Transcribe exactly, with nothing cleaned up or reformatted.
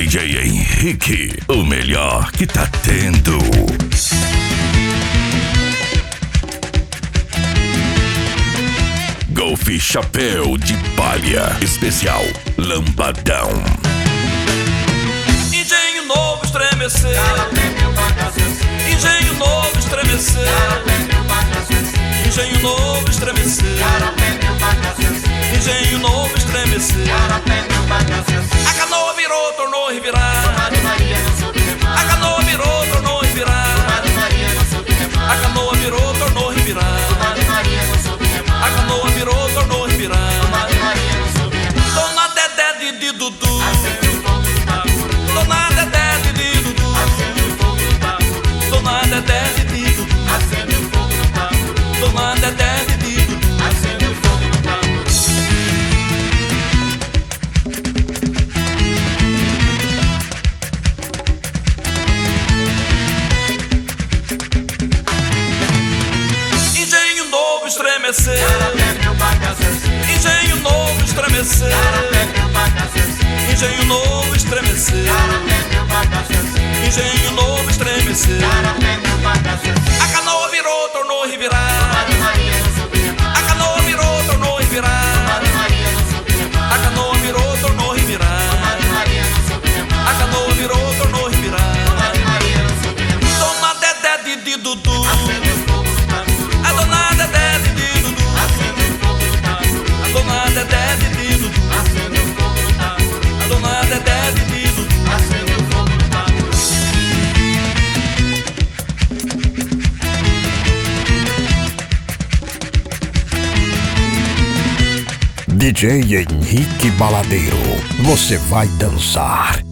J Henrique, o melhor que tá tendo. Golfe Chapéu de Palha Especial Lambadão. Engenho novo estremecer, engenho novo estremecer, engenho novo estremecer, engenho novo estremecer. A canoa virou, tornou a revirar. A canoa virou, tornou a revirar. A canoa virou, tornou a revirar. A canoa virou, tornou a revirar. Dona Dedé de Dudu, Dona Dedé de Dudu, Dona Dedé de Dudu, Dona Dedé de Dudu. Engenho novo estremecer, engenho novo estremecer, engenho novo estremecer, engenho novo estremecer. A canoa virou, tornou a revirar. A canoa virou, tornou a revirar. A canoa virou, tornou a revirar. A canoa virou, tornou a revirar. Dona Dedé de Dudu, a Dona Dedé de Dudu, a Dona Dedé de Dudu, a Dona Dedé de Dudu. D J Henrique Baladeiro, você vai dançar.